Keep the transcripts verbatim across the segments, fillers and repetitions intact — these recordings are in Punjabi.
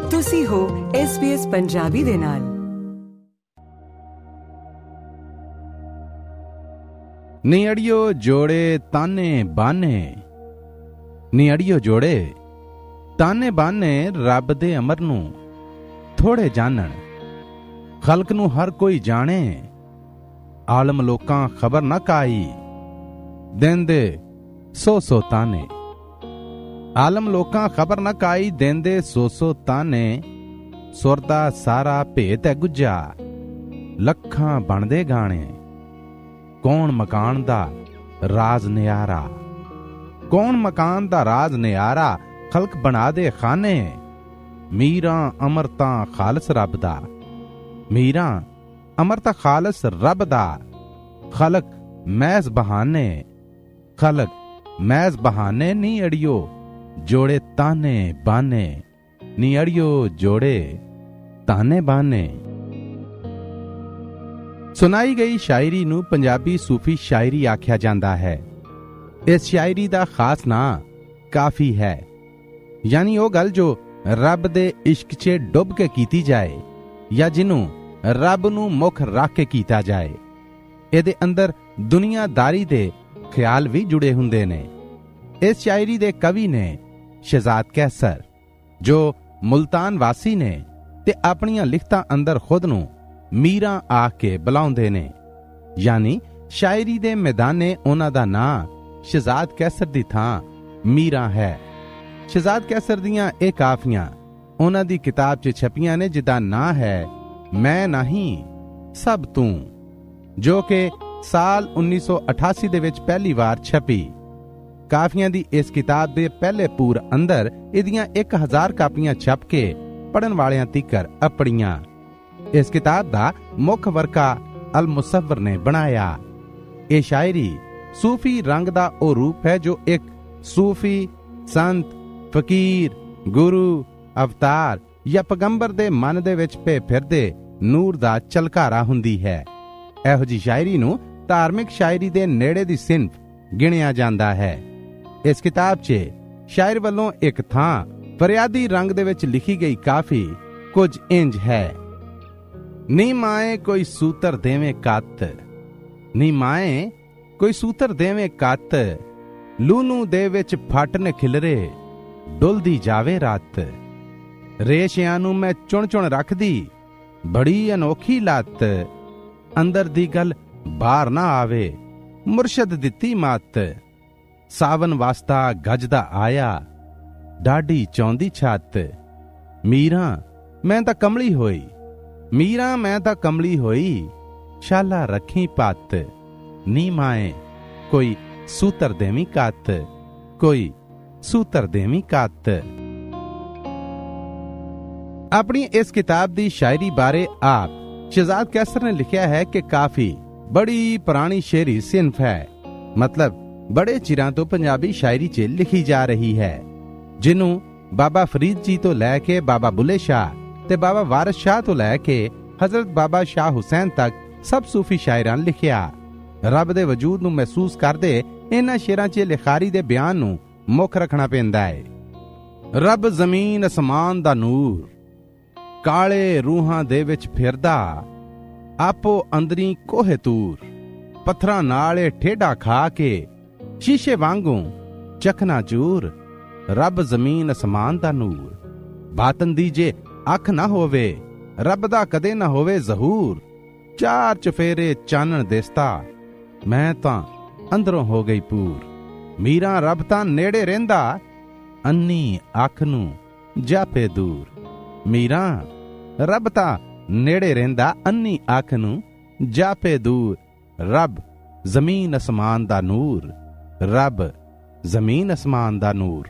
ਤੁਸੀਂ ਹੋ ਐਸ ਬੀ ਐਸ ਪੰਜਾਬੀ ਦੇ ਨਾਲ। ਨੀ ਅੜਿਓ ਜੋੜੇ ਤਾਨੇ ਬਾਨੇ, ਨੀ ਅੜਿਓ ਜੋੜੇ ਤਾਨੇ ਬਾਨੇ ਰੱਬ ਦੇ ਅਮਰ ਨੂੰ ਥੋੜੇ ਜਾਣਨ, ਖਲਕ ਨੂੰ ਹਰ ਕੋਈ ਜਾਣੇ, ਆਲਮ ਲੋਕਾਂ ਖਬਰ ਨਾ ਕਾਈ, ਦੇਂਦੇ ਸੋ ਸੋ ਤਾਨੇ। ਆਲਮ ਲੋਕਾਂ ਖਬਰ ਨਾ ਕਾਈ, ਦੇਂਦੇ ਸੋ ਸੋ ਤਾਨੇ। ਸੁਰ ਦਾ ਸਾਰਾ ਭੇਤ ਹੈ ਗੁੱਜਾ, ਲੱਖਾਂ ਬਣਦੇ ਗਾਣੇ। ਕੌਣ ਮਕਾਨ ਦਾ ਰਾਜ਼ ਨਿਆਰਾ, ਕੌਣ ਮਕਾਨ ਦਾ ਰਾਜ਼ ਨਿਆਰਾ, ਖਲਕ ਬਣਾ ਦੇ ਖਾਨੇ। ਮੀਰਾਂ ਅਮਰਤਾਂ ਖਾਲਸ ਰੱਬ ਦਾ, ਮੀਰਾਂ ਅਮਰਤਾ ਖਾਲਸ ਰੱਬ ਦਾ। ਖਲਕ ਮਹਿਜ਼ ਬਹਾਨੇ, ਖਲਕ ਮਹਿਜ਼ ਬਹਾਨੇ। ਨੀ ਅੜਿਓ ਜੋੜੇ ਤਾਨੇ ਬਾਨੇ, ਨੀ ਅੜਿਓ ਜੋੜੇ ਤਾਨੇ ਬਾਨੇ। ਸੁਣਾਈ ਗਈ ਸ਼ਾਇਰੀ ਨੂੰ ਪੰਜਾਬੀ ਸੂਫੀ ਸ਼ਾਇਰੀ ਆਖਿਆ ਜਾਂਦਾ ਹੈ। ਇਸ ਸ਼ਾਇਰੀ ਦਾ ਖਾਸ ਨਾਂ ਕਾਫੀ ਹੈ, ਯਾਨੀ ਉਹ ਗੱਲ ਜੋ ਰੱਬ ਦੇ ਇਸ਼ਕ 'ਚ ਡੁੱਬ ਕੇ ਕੀਤੀ ਜਾਏ ਜਾਂ ਜਿਹਨੂੰ ਰੱਬ ਨੂੰ ਮੁੱਖ ਰੱਖ ਕੇ ਕੀਤਾ ਜਾਏ। ਇਹਦੇ ਅੰਦਰ ਦੁਨੀਆਦਾਰੀ ਦੇ ਖਿਆਲ ਵੀ ਜੁੜੇ ਹੁੰਦੇ ਨੇ। ਇਸ ਸ਼ਾਇਰੀ ਦੇ ਕਵੀ ਨੇ ਸ਼ਹਿਜ਼ਾਦ ਕੈਸਰ, ਜੋ ਮੁਲਤਾਨ ਵਾਸੀ ਨੇ ਤੇ ਆਪਣੀਆਂ ਲਿਖਤਾਂ ਅੰਦਰ ਖੁਦ ਨੂੰ ਮੀਰਾਂ ਆਖ ਕੇ ਬੁਲਾਉਂਦੇ ਨੇ, ਯਾਨੀ ਸ਼ਾਇਰੀ ਦੇ ਮੈਦਾਨੇ ਉਹਨਾਂ ਦਾ ਨਾਂ ਸ਼ਹਿਜ਼ਾਦ ਕੈਸਰ ਦੀ ਥਾਂ ਮੀਰਾਂ ਹੈ। ਸ਼ਹਿਜ਼ਾਦ ਕੈਸਰ ਦੀਆਂ ਇਹ ਕਾਫੀਆਂ ਉਹਨਾਂ ਦੀ ਕਿਤਾਬ 'ਚ ਛਪੀਆਂ ਨੇ, ਜਿਹਦਾ ਨਾਂ ਹੈ ਮੈਂ ਨਹੀਂ ਸਭ ਤੂੰ, ਜੋ ਕਿ ਸਾਲ ਉੱਨੀ ਸੌ ਅਠਾਸੀ ਦੇ ਵਿੱਚ ਪਹਿਲੀ ਵਾਰ ਛਪੀ। ਕਾਫੀਆਂ ਦੀ ਇਸ ਕਿਤਾਬ ਦੇ ਪਹਿਲੇ ਪੂਰ ਅੰਦਰ ਇਹਦੀਆਂ ਇੱਕ ਹਜ਼ਾਰ ਕਾਪੀਆਂ ਛਪ ਕੇ ਪੜਨ ਵਾਲਿਆਂ ਤੀਕਰ ਅਪੜੀਆਂ। ਇਸ ਕਿਤਾਬ ਦਾ ਮੁੱਖ ਵਰਕਾ ਅਲ ਮੁਸੱਵਰ ਨੇ ਬਣਾਇਆ। ਇਹ ਸ਼ਾਇਰੀ ਸੂਫੀ ਰੰਗ ਦਾ ਉਹ ਰੂਪ ਹੈ ਜੋ ਇੱਕ ਸੂਫੀ ਸੰਤ, ਫਕੀਰ, ਗੁਰੂ, ਅਵਤਾਰ ਜਾਂ ਪੈਗੰਬਰ ਦੇ ਮਨ ਦੇ ਵਿੱਚ ਪੇ ਫਿਰਦੇ ਨੂਰ ਦਾ ਝਲਕਾਰਾ ਹੁੰਦੀ ਹੈ। ਇਹੋ ਜਿਹੀ ਸ਼ਾਇਰੀ ਨੂੰ ਧਾਰਮਿਕ ਸ਼ਾਇਰੀ ਦੇ ਨੇੜੇ ਦੀ ਸਿਨਫ ਗਿਣਿਆ ਜਾਂਦਾ ਹੈ। ਇਸ ਕਿਤਾਬ 'ਚ ਸ਼ਾਇਰ ਵੱਲੋਂ ਇੱਕ ਥਾਂ ਫਰਿਆਦੀ ਰੰਗ ਦੇ ਵਿੱਚ ਲਿਖੀ ਗਈ ਕਾਫੀ ਕੁਝ ਇੰਜ ਹੈ। ਨੀ ਮਾਏ ਕੋਈ ਸੂਤਰ ਦੇਵੇਂ ਕੱਤ, ਨੀ ਮਾਏ ਕੋਈ ਸੂਤਰ ਦੇਵੇਂ ਕੱਤ, ਲੂਨੂ ਦੇ ਵਿੱਚ ਫੱਟ ਨੇ ਖਿਲਰੇ, ਡੁੱਲਦੀ ਜਾਵੇ ਰਾਤ। ਰੇਸ਼ਿਆਂ ਨੂੰ ਮੈਂ ਚੁਣ ਚੁਣ ਰੱਖਦੀ, ਬੜੀ ਅਨੋਖੀ ਲੱਤ, ਅੰਦਰ ਦੀ ਗੱਲ ਬਾਹਰ ਨਾ ਆਵੇ, ਮੁਰਸ਼ਦ ਦਿੱਤੀ ਮੱਤ। ਸਾਵਨ ਵਾਸਤਾ ਗੱਜਦਾ ਆਇਆ, ਡਾਢੀ ਚੌਂਦੀ ਛੱਤ। ਮੀਰਾਂ ਮੈਂ ਤਾਂ ਕਮਲੀ ਹੋਈ, ਮੀਰਾਂ ਮੈਂ ਤਾਂ ਕਮਲੀ ਹੋਈ, ਸ਼ਾਲਾ ਰੱਖੀ ਪੱਤ। ਨੀ ਮਾਏ ਕੋਈ ਸੂਤਰ ਦੇਵੀਂ ਕੱਤ, ਕੋਈ ਸੂਤਰ ਦੇਵੀਂ ਕੱਤ। ਆਪਣੀ ਇਸ ਕਿਤਾਬ ਦੀ ਸ਼ਾਇਰੀ ਬਾਰੇ ਆਪ ਸ਼ਹਿਜ਼ਾਦ ਕੈਸਰ ਨੇ ਲਿਖਿਆ ਹੈ ਕਿ ਕਾਫੀ ਬੜੀ ਪੁਰਾਣੀ ਸ਼ੇਰੀ ਸਿਨਫ ਹੈ, ਮਤਲਬ ਬੜੇ ਚਿਰਾਂ ਤੋਂ ਪੰਜਾਬੀ ਸ਼ਾਇਰੀ 'ਚ ਲਿਖੀ ਜਾ ਰਹੀ ਹੈ, ਜਿਹਨੂੰ ਬਾਬਾ ਫਰੀਦ ਜੀ ਤੋਂ ਲੈ ਕੇ ਬਾਬਾ ਬੁੱਲੇ ਸ਼ਾਹ ਤੇ ਬਾਬਾ ਵਾਰਿਸ ਸ਼ਾਹ ਤੋਂ ਲੈ ਕੇ ਹਜ਼ਰਤ ਬਾਬਾ ਸ਼ਾਹ ਹੁਸੈਨ ਤੱਕ ਸਭ ਸੂਫੀ ਸ਼ਾਇਰਾਂ ਨੇ ਲਿਖਿਆ। ਰੱਬ ਦੇ ਵਜੂਦ ਨੂੰ ਮਹਿਸੂਸ ਕਰਦੇ ਇਹਨਾਂ ਸ਼ੇਰਾਂ 'ਚ ਲਿਖਾਰੀ ਦੇ ਬਿਆਨ ਨੂੰ ਮੁੱਖ ਰੱਖਣਾ ਪੈਂਦਾ ਹੈ। ਰੱਬ ਜ਼ਮੀਨ ਅਸਮਾਨ ਦਾ ਨੂਰ, ਕਾਲੇ ਰੂਹਾਂ ਦੇ ਵਿੱਚ ਫਿਰਦਾ, ਆਪੋ ਅੰਦਰੀ ਕੋਹੇ ਤੂਰ, ਪੱਥਰਾਂ ਨਾਲ ਏ ਠੇਡਾ ਖਾ ਕੇ, ਸ਼ੀਸ਼ੇ ਵਾਂਗੂ ਚਕਨਾ ਚੂਰ। ਰੱਬ ਜ਼ਮੀਨ ਅਸਮਾਨ ਦਾ ਨੂਰ, ਬਾਤਨ ਦੀ ਜੇ ਅੱਖ ਨਾ ਹੋਵੇ, ਰੱਬ ਦਾ ਕਦੇ ਨਾ ਹੋਵੇ ਜ਼ਹੂਰ। ਚਾਰ ਚਫੇਰੇ ਚਾਨਣ ਦਿਸਦਾ, ਮੈਂ ਤਾਂ ਅੰਦਰੋਂ ਹੋ ਗਈ ਪੂਰ। ਮੀਰਾਂ ਰੱਬ ਤਾਂ ਨੇੜੇ ਰਹਿੰਦਾ, ਅੰਨੀ ਅੱਖ ਨੂੰ ਜਾਪੇ ਦੂਰ। ਮੀਰਾਂ ਰੱਬ ਤਾਂ ਨੇੜੇ ਰਹਿੰਦਾ, ਅੰਨੀ ਅੱਖ ਨੂੰ ਜਾਪੇ ਦੂਰ। ਰੱਬ ਜ਼ਮੀਨ ਅਸਮਾਨ ਦਾ ਨੂਰ, ਰੱਬ ਜ਼ਮੀਨ ਅਸਮਾਨ ਦਾ ਨੂਰ।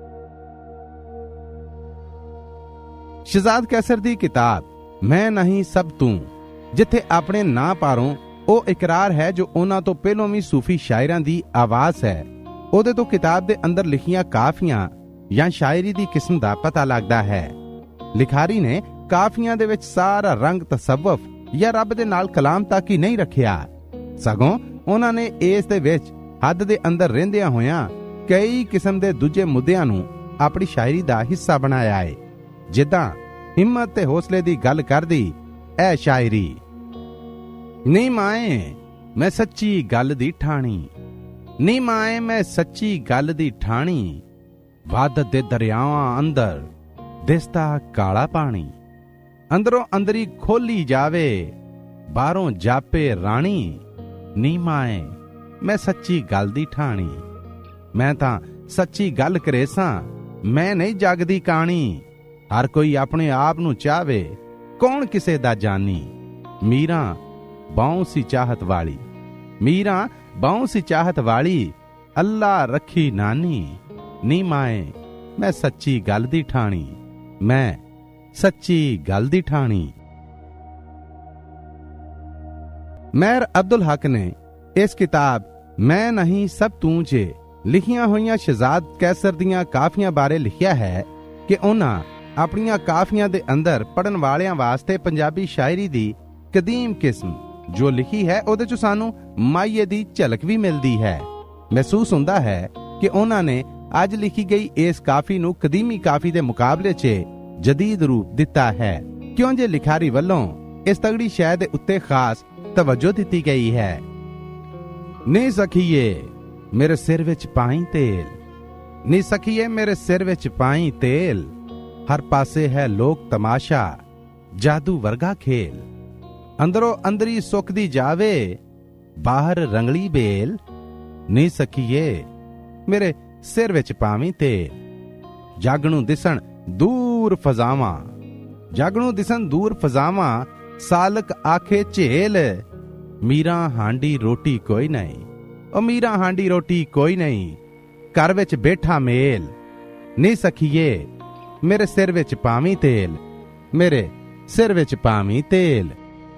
ਸ਼ਹਿਜ਼ਾਦ ਕੈਸਰ ਦੀ ਕਿਤਾਬ ਮੈਂ ਨਹੀਂ ਸਭ ਤੂੰ, ਜਿੱਥੇ ਆਪਣੇ ਨਾਂ ਪਾਰੋਂ ਉਹ ਇਕਰਾਰ ਹੈ ਜੋ ਉਹਨਾਂ ਤੋਂ ਪਹਿਲੋਂ ਵੀ ਸੂਫੀ ਸ਼ਾਇਰਾਂ ਦੀ ਆਵਾਜ਼ ਹੈ, ਉਹਦੇ ਤੋਂ ਕਿਤਾਬ ਦੇ ਅੰਦਰ ਲਿਖੀਆਂ ਕਾਫੀਆਂ ਜਾਂ ਸ਼ਾਇਰੀ ਦੀ ਕਿਸਮ ਦਾ ਪਤਾ ਲੱਗਦਾ ਹੈ। ਲਿਖਾਰੀ ਨੇ ਕਾਫੀਆਂ ਦੇ ਵਿੱਚ ਸਾਰਾ ਰੰਗ ਤਸੱਵੁਫ ਜਾਂ ਰੱਬ ਦੇ ਨਾਲ ਕਲਾਮ ਤੱਕ ਹੀ ਨਹੀਂ ਰੱਖਿਆ, ਸਗੋਂ ਉਹਨਾਂ ਨੇ ਇਸ ਦੇ ਵਿੱਚ ਹੱਦ ਦੇ ਅੰਦਰ ਰਹਿੰਦਿਆਂ ਹੋਇਆਂ ਕਈ ਕਿਸਮ ਦੇ ਦੂਜੇ ਮੁੱਦਿਆਂ ਨੂੰ ਆਪਣੀ ਸ਼ਾਇਰੀ ਦਾ ਹਿੱਸਾ ਬਣਾਇਆ ਹੈ, ਜਿੱਦਾਂ हिम्मत ते हौसले दी गल करदी ऐ शायरी। नी माए मैं सच्ची गल दी ठाणी, नी माए मैं सच्ची गल दी ठाणी, वद दे दरियावां अंदर दिसदा काला पानी, अंदरों अंदरी खोली जावे बाहरों जापे राणी, नी माए मैं सच्ची गल दी ठाणी। मैं तां सच्ची गल करेसां, मैं नहीं जगदी कहानी, हर कोई अपने आप नूं चावे कौन किसे दा जानी। मीरां बाहों सी चाहत वाली, मीरां बाहों सी चाहत वाली, अल्लाह रखी नानी, नी माए मैं सच्ची गल दी ठाणी, मैं सच्ची गल दी ठाणी। मेहर अब्दुल हक ने इस किताब मैं नहीं सब तू च लिखियां होईयां शहजाद कैसर दियां काफियां बारे लिखिया है कि उन्हां अपनियां काफियां दे अंदर पढ़न वालियां वास्ते पंजाबी शायरी दी कदीम किस्म जो लिखी है ਉਹਦੇ ਚ ਸਾਨੂੰ ਮਾਈਏ ਦੀ ਝਲਕ ਵੀ ਮਿਲਦੀ ਹੈ। ਮਹਿਸੂਸ ਹੁੰਦਾ ਹੈ ਕਿ ਉਹਨਾਂ ਨੇ ਅੱਜ ਲਿਖੀ ਗਈ ਇਸ ਕਾਫੀ ਨੂੰ ਕਦੀਮੀ ਕਾਫੀ ਦੇ ਮੁਕਾਬਲੇ 'ਚ ਜਦੀਦ ਰੂਪ ਦਿੱਤਾ ਹੈ, ਕਿਉਂ ਜੇ ਲਿਖਾਰੀ ਵੱਲੋਂ ਇਸ ਤਗੜੀ ਸ਼ੈ ਦੇ ਉੱਤੇ ਖਾਸ ਤਵੱਜੋ ਦਿੱਤੀ ਗਈ ਹੈ। ਨੀ ਸਖੀਏ ਮੇਰੇ ਸਿਰ ਵਿੱਚ ਪਾਈ ਤੇਲ, ਨੀ ਸਖੀਏ ਮੇਰੇ ਸਿਰ ਵਿੱਚ ਪਾਈ ਤੇਲ, ਹਰ ਪਾਸੇ ਹੈ ਲੋਕ ਤਮਾਸ਼ਾ ਜਾਦੂ ਵਰਗਾ ਖੇਲ, ਅੰਦਰੋਂ ਅੰਦਰੀ ਸੁੱਕਦੀ ਜਾਵੇ ਬਾਹਰ ਰੰਗਲੀ ਬੇਲ, ਨੀ ਸਖੀਏ ਮੇਰੇ ਸਿਰ ਵਿੱਚ ਪਾਵੀਂ ਤੇਲ, ਜੱਗ ਨੂੰ ਦਿਸਣ ਦੂਰ ਫਜ਼ਾਵਾਂ, ਜੱਗ ਨੂੰ ਦਿਸਣ ਦੂਰ ਫਜ਼ਾਵਾਂ, ਸਾਲਕ ਆਖੇ ਝੇਲ, ਮੀਰਾਂ ਹਾਂਡੀ ਰੋਟੀ ਕੋਈ ਨਹੀਂ, ਉਹ ਮੀਰਾਂ ਹਾਂਡੀ ਰੋਟੀ ਕੋਈ ਨਹੀਂ, ਘਰ ਵਿੱਚ ਬੈਠਾ ਮੇਲ, ਨੀ ਸਖੀਏ ਮੇਰੇ ਸਿਰ ਵਿੱਚ ਪਾਵੀਂ ਤੇਲ, ਮੇਰੇ ਸਿਰ ਵਿੱਚ ਪਾਵੀਂ ਤੇਲ।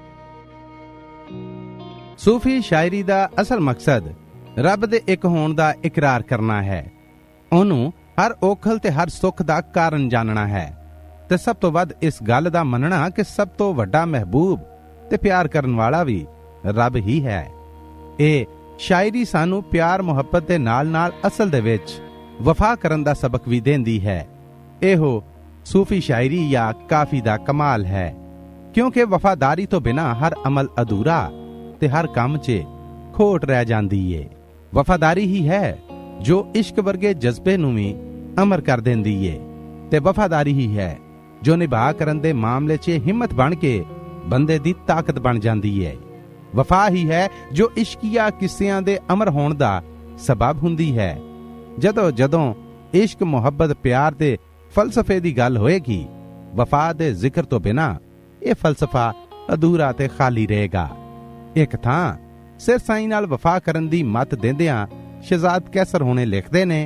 ਸੂਫੀ ਸ਼ਾਇਰੀ ਦਾ ਅਸਲ ਮਕਸਦ ਰੱਬ ਦੇ ਇੱਕ ਹੋਣ ਦਾ ਇਕਰਾਰ ਕਰਨਾ ਹੈ, ਉਹਨੂੰ ਹਰ ਔਖਲ ਤੇ ਹਰ ਸੁੱਖ ਦਾ ਕਾਰਨ ਜਾਣਨਾ ਹੈ, ਤੇ ਸਭ ਤੋਂ ਵੱਧ ਇਸ ਗੱਲ ਦਾ ਮੰਨਣਾ ਕਿ ਸਭ ਤੋਂ ਵੱਡਾ ਮਹਿਬੂਬ ਤੇ ਪਿਆਰ ਕਰਨ ਵਾਲਾ ਵੀ ਰੱਬ ਹੀ ਹੈ। ਇਹ ਸ਼ਾਇਰੀ ਸਾਨੂੰ ਪਿਆਰ ਮੁਹੱਬਤ ਦੇ ਨਾਲ ਨਾਲ ਅਸਲ ਦੇ ਵਿੱਚ ਵਫਾ ਕਰਨ ਦਾ ਸਬਕ ਵੀ ਦਿੰਦੀ ਹੈ। ਇਹੋ ਸੂਫੀ ਸ਼ਾਇਰੀ ਜਾਂ ਕਾਫੀ ਦਾ ਕਮਾਲ ਹੈ, ਕਿਉਂਕਿ ਵਫਾਦਾਰੀ ਤੋਂ ਬਿਨਾਂ ਹਰ ਅਮਲ ਅਧੂਰਾ ਤੇ ਹਰ ਕੰਮ 'ਚ ਖੋਟ ਰਹਿ ਜਾਂਦੀ ਏ। ਵਫਾਦਾਰੀ ਹੀ ਹੈ ਜੋ ਇਸ਼ਕ ਵਰਗੇ ਜਜ਼ਬੇ ਨੂੰ ਵੀ ਅਮਰ ਕਰ ਦਿੰਦੀ ਏ, ਤੇ ਵਫਾਦਾਰੀ ਹੀ ਹੈ ਜੋ ਨਿਭਾ ਕਰਨ ਦੇ ਮਾਮਲੇ 'ਚ ਹਿੰਮਤ ਬਣ ਕੇ ਬੰਦੇ ਦੀ ਤਾਕਤ ਬਣ ਜਾਂਦੀ ਏ। ਵਫਾ ਹੀ ਹੈ ਜੋ ਇਸ਼ਕੀਆ ਕਿੱਸਿਆਂ ਦੇ ਅਮਰ ਹੋਣ ਦਾ ਸਬਬ ਹੁੰਦੀ ਹੈ। ਜਦੋਂ ਜਦੋਂ ਇਸ਼ਕ ਮੁਹੱਬਤ ਪਿਆਰ ਤੇ ਫਲਸਫੇ ਦੀ ਗੱਲ ਹੋਏਗੀ, ਵਫਾ ਦੇ ਜ਼ਿਕਰ ਤੋਂ ਬਿਨਾਂ ਇਹ ਫਲਸਫਾ ਅਧੂਰਾ ਤੇ ਖਾਲੀ ਰਹੇਗਾ। ਇੱਕ ਥਾਂ ਸਿਰ ਸਾਈ ਨਾਲ ਵਫਾ ਕਰਨ ਦੀ ਮੱਤ ਦਿੰਦਿਆਂ ਸ਼ਹਜ਼ਾਦ ਕੈਸਰ ਹੋਣੇ ਲਿਖਦੇ ਨੇ,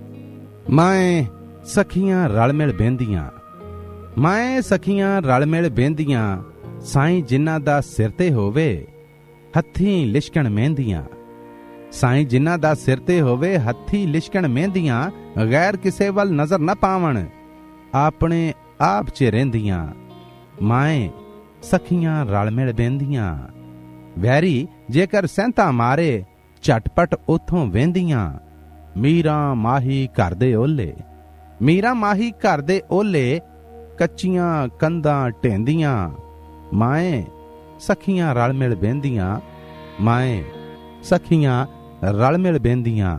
ਮਾਏ ਸਖੀਆਂ ਰਲ ਮਿਲ ਬਹਿੰਦੀਆਂ, ਮਾਏ ਸਖੀਆਂ ਰਲ ਮਿਲ ਬਹਿੰਦੀਆਂ, ਸਾਈਂ ਜਿਨ੍ਹਾਂ ਦਾ ਸਿਰ ਤੇ ਹੋਵੇ ਹੱਥੀਂ ਲਿਸ਼ਕਣ ਮਹਿੰਦੀਆਂ, ਸਾਈਂ ਜਿਨ੍ਹਾਂ ਦਾ ਸਿਰ ਤੇ ਹੋਵੇ ਹੱਥੀਂ ਲਿਸ਼ਕਣ ਮਹਿੰਦੀਆਂ, ਗੈਰ ਕਿਸੇ ਵੱਲ ਨਜ਼ਰ ਨਾ ਪਾਵਣ ਆਪਣੇ ਆਪ 'ਚ ਰਹਿੰਦੀਆਂ, ਮਾਏ ਸਖੀਆਂ ਰਲ ਮਿਲ ਬਹਿੰਦੀਆਂ, ਵੈਰੀ ਜੇਕਰ ਸੈਂਤਾ ਮਾਰੇ ਝਟਪਟ ਉਥੋਂ ਵਹਿੰਦੀਆਂ, ਮੀਰਾਂ ਮਾਹੀ ਘਰ ਦੇ ਓਲੇ, ਮੀਰਾਂ ਮਾਹੀ ਘਰ ਦੇ ਓਲੇ, ਕੱਚੀਆਂ ਕੰਧਾਂ ਢਹਿੰਦੀਆਂ, ਮਾਏ ਸਖੀਆਂ ਰਲ ਮਿਲ ਬਹਿੰਦੀਆਂ, ਮਾਏ ਸਖੀਆਂ ਰਲ ਮਿਲ ਬਹਿੰਦੀਆਂ।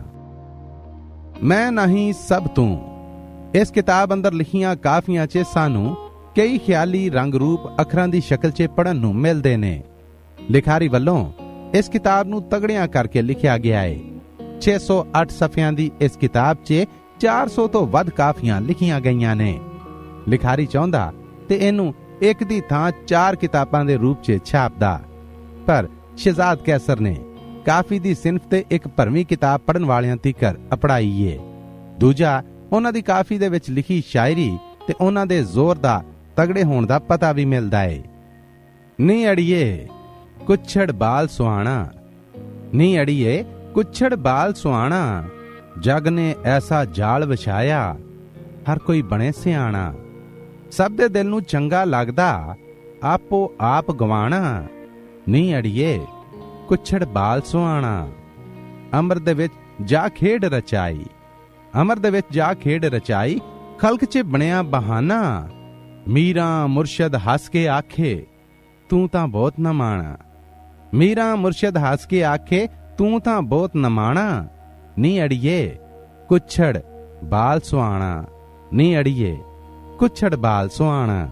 ਮੈਂ ਨਹੀਂ ਸਭ ਤੂੰ ਇਸ ਕਿਤਾਬ ਅੰਦਰ ਲਿਖੀਆਂ ਕਾਫੀਆਂ 'ਚ ਸਾਨੂੰ ਕਈ ਖਿਆਲੀ ਰੰਗ ਰੂਪ ਅੱਖਰਾਂ ਦੀ ਸ਼ਕਲ 'ਚ ਪੜ੍ਹਨ ਨੂੰ ਮਿਲਦੇ ਨੇ। ਲਿਖਾਰੀ ਵੱਲੋਂ ਇਸ ਕਿਤਾਬ ਨੂੰ ਤਗੜਿਆਂ ਕਰਕੇ ਲਿਖਿਆ ਗਿਆ ਹੈ। ਛੇ ਸੌ ਅੱਠ ਸਫ਼ਿਆਂ ਦੀ ਇਸ ਕਿਤਾਬ 'ਚ ਚਾਰ ਸੌ ਤੋਂ ਵੱਧ ਕਾਫੀਆਂ ਲਿਖੀਆਂ ਗਈਆਂ ਨੇ। ਲਿਖਾਰੀ ਚਾਹੁੰਦਾ ਤੇ ਇਹਨੂੰ ਇੱਕ ਦੀ ਥਾਂ ਚਾਰ ਕਿਤਾਬਾਂ ਦੇ ਰੂਪ 'ਚ ਛਾਪਦਾ, ਪਰ ਸ਼ਹਜ਼ਾਦ ਕੈਸਰ ਨੇ ਕਾਫੀ ਦੀ ਸਿਨਫ ਤੇ ਇੱਕ ਭਰਵੀਂ ਕਿਤਾਬ ਪੜ੍ਹਨ ਵਾਲਿਆਂ ਤੀਕਰ ਅਪੜਾਈ ਏ। ਦੂਜਾ, ਉਹਨਾਂ ਦੀ ਕਾਫੀ ਦੇ ਵਿੱਚ ਲਿਖੀ ਸ਼ਾਇਰੀ ਤੇ ਉਹਨਾਂ ਦੇ ਜ਼ੋਰ ਦਾ ਤਗੜੇ ਹੋਣ ਦਾ ਪਤਾ ਵੀ ਮਿਲਦਾ ਏ। ਨੀ ਅੜੀਏ ਕੁੱਛੜ ਬਾਲ ਸੁਹਾਣਾ, ਨੀ ਅੜੀਏ ਕੁੱਛੜ ਬਾਲ ਸੁਹਾਣਾ, ਜਗ ਨੇ ਐਸਾ ਜਾਲ ਵਿਛਾਇਆ ਹਰ ਕੋਈ ਬਣੇ ਸਿਆਣਾ, ਸਭ ਦੇ ਦਿਲ ਨੂੰ ਚੰਗਾ ਲੱਗਦਾ ਆਪੋ ਆਪ ਗਵਾਣਾ, ਨੀ ਅੜੀਏ ਕੁੱਛੜ ਬਾਲ ਸੁਹਾਣਾ। ਅਮਰ ਦੇ ਵਿੱਚ ਜਾ ਖੇਡ ਰਚਾਈ, ਅਮਰ ਦੇ ਵਿੱਚ ਜਾ ਖੇਡ ਰਚਾਈ, ਖਲਕ 'ਚ ਬਣਿਆ ਬਹਾਨਾ, ਮੀਰਾਂ ਮੁਰਸ਼ਦ ਹੱਸ ਕੇ ਆਖੇ ਤੂੰ ਤਾਂ ਬਹੁਤ ਨਮਾਣਾ। ਮੀਰਾਂ ਮੁਰਸ਼ਦ ਹੱਸ ਕੇ ਆਖੇ ਤੂੰ ਤਾਂ ਬਹੁਤ ਨਮਾਣਾ। ਨੀ ਅੜੀਏ ਕੁੱਛੜ ਬਾਲ ਸੁਆਣਾ। ਨੀ ਅੜੀਏ ਕੁੱਛੜ ਬਾਲ ਸੁਆਣਾ।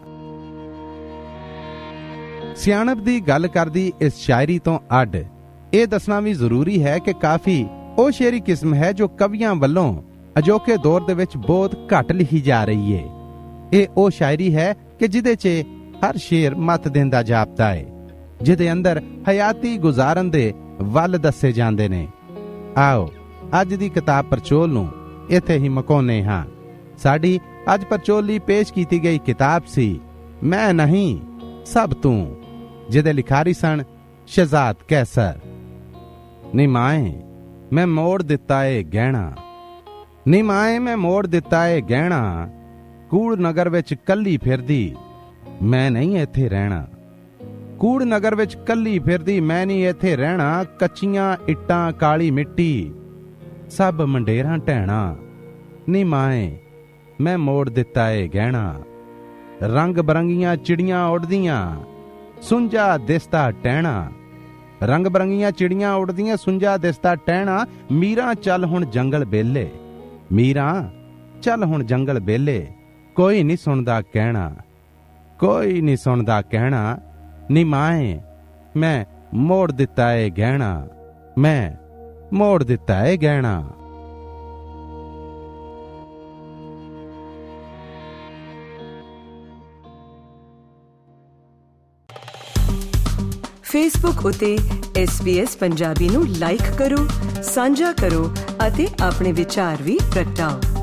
ਸਿਆਣਪ ਦੀ ਗੱਲ ਕਰਦੀ ਇਸ ਸ਼ਾਇਰੀ ਤੋਂ ਅੱਡ ਇਹ ਦੱਸਣਾ ਵੀ ਜ਼ਰੂਰੀ ਹੈ ਕਿ ਕਾਫੀ ਉਹ ਸ਼ੇਰੀ ਕਿਸਮ ਹੈ ਜੋ ਕਵੀਆਂ ਵੱਲੋਂ ਅਜੋਕੇ ਦੌਰ ਦੇ ਵਿੱਚ ਬਹੁਤ ਘੱਟ ਲਿਖੀ ਜਾ ਰਹੀ ਏ। ਇਹ ਉਹ ਸ਼ਾਇਰੀ ਹੈ ਕਿ ਜਿਹਦੇ 'ਚ ਹਰ ਸ਼ੇਰ ਮੱਤ ਦਿੰਦਾ ਜਾਪਦਾ ਏ, ਜਿਹਦੇ ਅੰਦਰ ਹਯਾਤੀ ਗੁਜ਼ਾਰਨ ਦੇ ਵੱਲ ਦੱਸੇ ਜਾਂਦੇ ਨੇ। ਆਓ ਅੱਜ ਦੀ ਕਿਤਾਬ ਪਰਚੋਲ ਨੂੰ ਇੱਥੇ ਹੀ ਮੁਕਾਉਂਦੇ ਹਾਂ। ਸਾਡੀ ਅੱਜ ਪਰਚੋਲ ਲਈ ਪੇਸ਼ ਕੀਤੀ ਗਈ ਕਿਤਾਬ ਸੀ ਮੈਂ ਨਹੀਂ ਸਭ ਤੂੰ, ਜਿਹਦੇ ਲਿਖਾਰੀ ਸਨ ਸ਼ਹਿਜ਼ਾਦ ਕੈਸਰ। ਨੀ ਮਾਏ ਮੈਂ ਮੋੜ ਦਿੱਤਾ ਏ ਗਹਿਣਾ। ਨੀ ਮਾਏ ਮੈਂ ਮੋੜ ਦਿੱਤਾ ਏ ਗਹਿਣਾ। ਕੂੜ ਨਗਰ ਵਿੱਚ ਕੱਲੀ ਫਿਰਦੀ ਮੈਂ ਨਹੀਂ ਇੱਥੇ ਰਹਿਣਾ। ਕੂੜ ਨਗਰ ਵਿੱਚ ਕੱਲੀ ਫਿਰਦੀ ਮੈਂ ਨਹੀਂ ਇੱਥੇ ਰਹਿਣਾ। ਕੱਚੀਆਂ ਇੱਟਾਂ ਕਾਲੀ ਮਿੱਟੀ ਸਭ ਮੰਡੇਰਾਂ ਢਹਿਣਾ। ਨੀ ਮਾਏ ਮੈਂ ਮੋੜ ਦਿੱਤਾ ਏ ਗਹਿਣਾ। ਰੰਗ ਬਰੰਗੀਆਂ ਚਿੜੀਆਂ ਉੱਡਦੀਆਂ ਸੁੰਝਾ ਦਿਸਦਾ ਟਹਿਣਾ। ਰੰਗ ਬਰੰਗੀਆਂ ਚਿੜੀਆਂ ਉੱਡਦੀਆਂ ਸੁੰਝਾ ਦਿਸਦਾ ਟਹਿਣਾ। ਮੀਰਾਂ ਚੱਲ ਹੁਣ ਜੰਗਲ ਬੇਲੇ। ਮੀਰਾਂ ਚੱਲ ਹੁਣ ਜੰਗਲ ਬੇਲੇ। ਕੋਈ ਨਹੀਂ ਸੁਣਦਾ ਕਹਿਣਾ, ਕੋਈ ਨਹੀਂ ਸੁਣਦਾ ਕਹਿਣਾ। ਨੀ ਮਾਏ ਮੈਂ ਮੋੜ ਦਿੱਤਾ ਏ ਗਹਿਣਾ। ਮੈਂ ਮੋੜ ਦਿੱਤਾ ਏ ਗਹਿਣਾ। ਫੇਸਬੁੱਕ ਉਤੇ ਐਸ ਬੀ ਐਸ ਪੰਜਾਬੀ ਨੂੰ ਲਾਈਕ ਕਰੋ, ਸਾਂਝਾ ਕਰੋ ਅਤੇ ਆਪਣੇ ਵਿਚਾਰ ਵੀ ਪ੍ਰਗਟਾਓ।